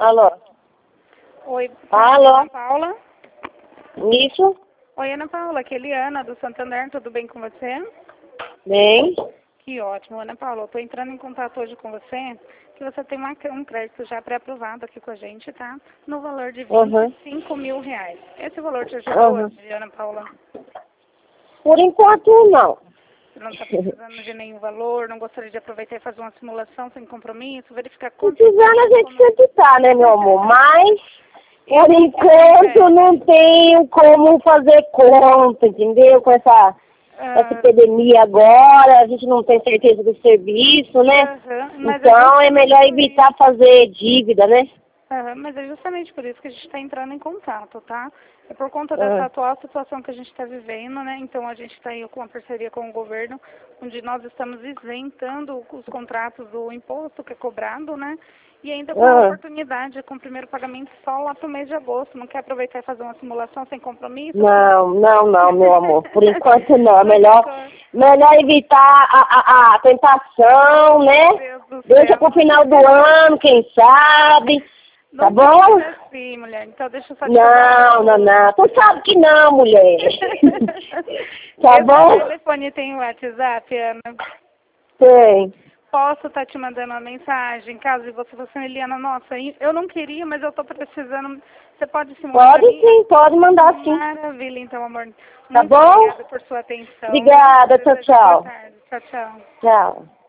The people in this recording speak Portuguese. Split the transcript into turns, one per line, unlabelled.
Alô?
Oi,
Alô?
Ana Paula.
Isso?
Oi, Ana Paula, aqui é Eliana do Santander, tudo bem com você?
Bem?
Que ótimo, Ana Paula. Eu estou entrando em contato hoje com você, que você tem um crédito já pré-aprovado aqui com a gente, tá? No valor de
Uhum.
25 mil reais. Esse valor te ajudou,
Uhum.
Ana Paula?
Por enquanto, não.
Você não está precisando de nenhum valor, não gostaria de aproveitar e fazer uma simulação sem compromisso, verificar quanto...
Precisando a gente sempre tá, né, meu amor? Mas, por enquanto, não tenho como fazer conta, entendeu? Com essa epidemia agora, a gente não tem certeza do serviço, né? Então, é melhor evitar fazer dívida, né?
Mas é justamente por isso que a gente está entrando em contato, tá? É por conta dessa atual situação que a gente está vivendo, né? Então a gente está aí com uma parceria com o governo, onde nós estamos isentando os contratos do imposto que é cobrado, né? E ainda com a oportunidade, com o primeiro pagamento só lá para o mês de agosto. Não quer aproveitar e fazer uma simulação sem compromisso?
Não, meu amor. Por enquanto não. Melhor evitar a tentação, né? Deixa pro final do ano, quem sabe. Tá bom?
Sim, mulher. Então deixa eu só te
Não. Tu sabe que não, mulher. Tá bom?
O telefone tem o WhatsApp, Ana?
Tem.
Posso estar te mandando uma mensagem, caso você fosse uma Eliana, nossa, eu não queria, mas eu estou precisando. Você pode se mandar?
Pode sim, pode mandar sim.
Maravilha, então, amor.
Tá
Muito
bom?
obrigada por sua atenção.
Obrigada, tchau.
Boa tarde. Tchau, tchau.
Tchau.